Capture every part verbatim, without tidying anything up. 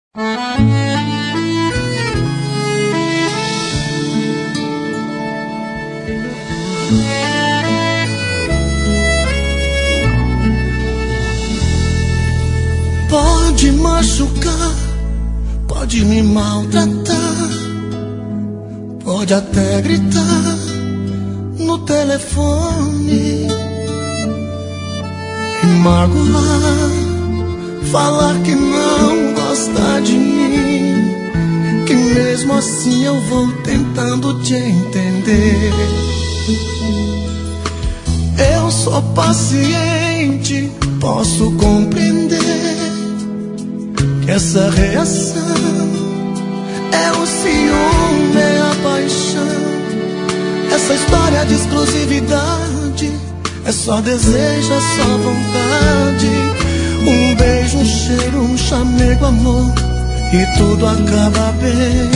Pode machucar, pode me maltratar, pode até gritar no telefone, me magoar, falar que não gosta de mim, que mesmo assim eu vou tentando te entender. Eu sou paciente, posso compreender que essa reação é o ciúme, é a paixão. Essa história de exclusividade é só desejo, é só vontade. Um beijo, um cheiro, um chamego, amor, e tudo acaba bem.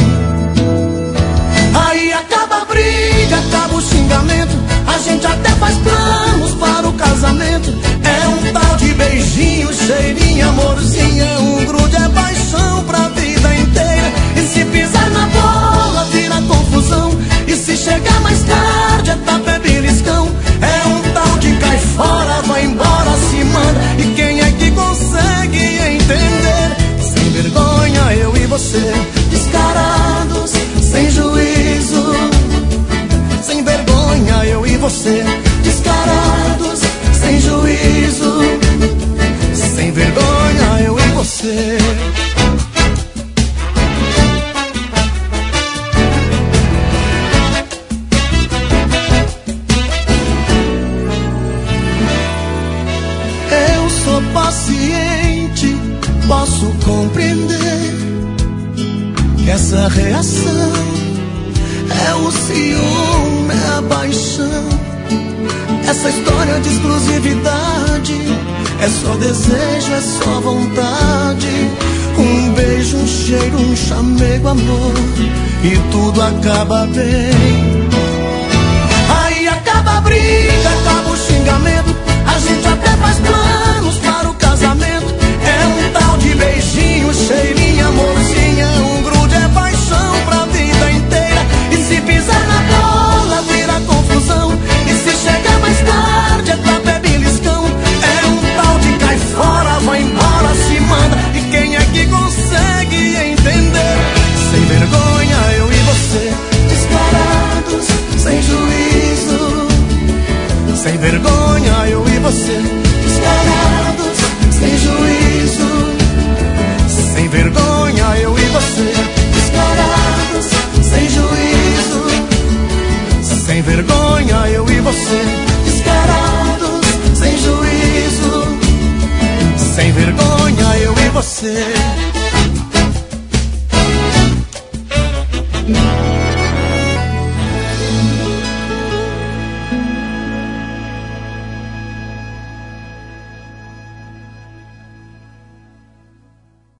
Aí acaba a briga, acaba o xingamento, a gente até faz planos para o casamento. É um tal de beijinho, cheirinho, amorzinho, é um grude, é paixão pra vida inteira. E se pisar na bola, vira confusão, e se chegar mais tarde, é tapa, é beliscão. É um tal de cai fora, vai embora, se manda. E quem é que consegue entender? Sem vergonha, eu e você, descarados, sem juízo. Sem vergonha, eu e você, descarados, sem juízo. Sem vergonha, eu e você. Eu sou paciente, posso compreender que essa reação é o ciúme, é a paixão. Essa história de exclusividade é só desejo, é só vontade. Um beijo, um cheiro, um chamego, amor, e tudo acaba bem. Aí acaba a briga, acaba o xingamento, a gente até faz planos para o casamento. É um tal de beijinho, cheirinho, amorzinho, é um grude, é paixão pra vida inteira. E se pisar na bola, vira confusão, e se chegar mais tarde, é tapa, é beliscão. É um tal de cai fora, vai embora, se manda. E quem é que consegue entender? Sem vergonha, eu e você, descarados, sem juízo. Sem vergonha, eu e você, descarados, sem juízo. Sem vergonha, eu e você, descarados, sem juízo. Sem vergonha, eu e você, descarados, sem juízo. Sem vergonha, eu e você.